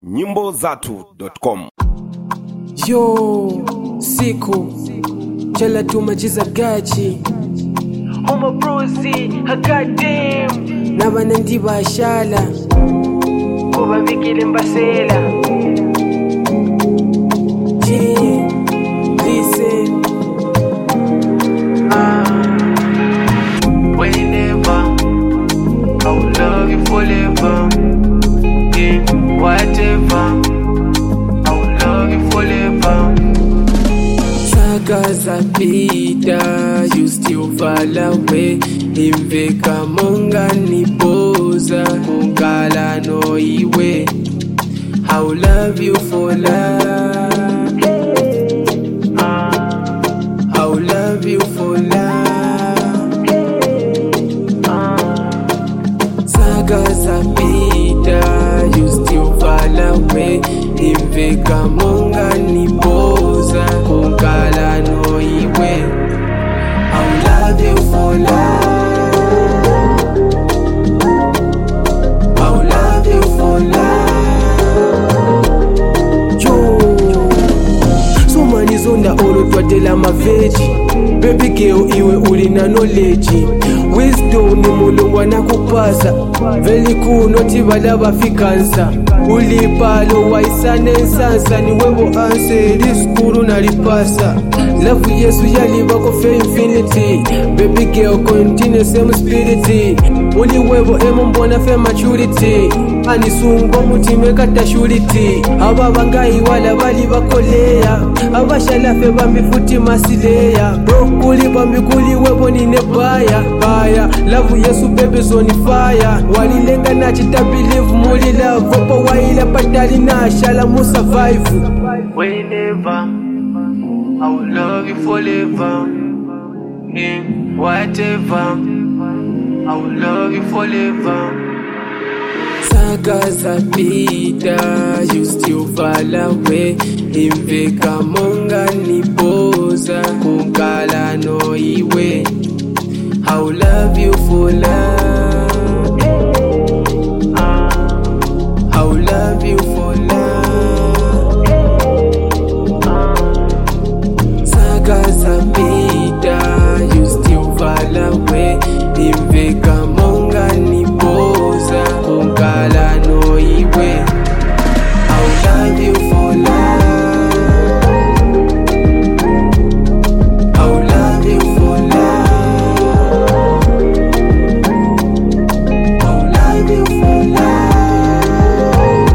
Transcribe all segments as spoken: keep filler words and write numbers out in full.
nyimbo zatu dot com. Yo, siku Jala tumajiza gachi Homo Brucey, goddamn Nabana ndi bashala Kuba vikile mbasela Yeah, listen uh, Whenever I will love you forever. Yeah, whatever I will love you forever. Saga zapita, you still fall away. Imveka monga nipoza, kungala no iwe. I will love you for love. I will love you for love. Saga zapita, you still fall away. Imveka monga nipoza, kungala no iwe. I will love you for love. I will love you for love. Yo, so many zonda olo twatela maveji. Baby girl iwe ulina knowledge. Wisdom ni mulungu anakupasa. Very cool noti balaba fikansa. Ulipalo waisane sansa ni webo anse diskuru nalipasa. Love Yesu yalibako fe infinity. Baby girl continue same spirit. Uli webo emo mbona fe maturity. Anisungo mutime kata shurity. Aba bangayi wala bali bakolea. Abashala fe bambi futi masileya. Bro kuli bambi kuli webo ni nebaya. Baya love Yesu baby zone fire. Walilenga na chita believe muli love. Vopo waila patali na shala mu survive. Whenever I will love you forever. Yeah, whatever I will love you forever. Saga zapita, you still fall away. Imveka monga nipoza, kungala no iwe. I will love you for love. I will love you for love. Saga zapita, you still fall away. Imveka monga nipoza, kungala no iwe. I will love you for love. I will love you for love. I will love you for love.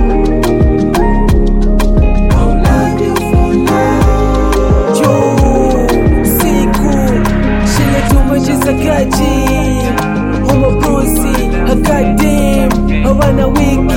I will love you for love. Yo, siku Shile tumajiza gachi Homo Brucey, goddamn Abana wiki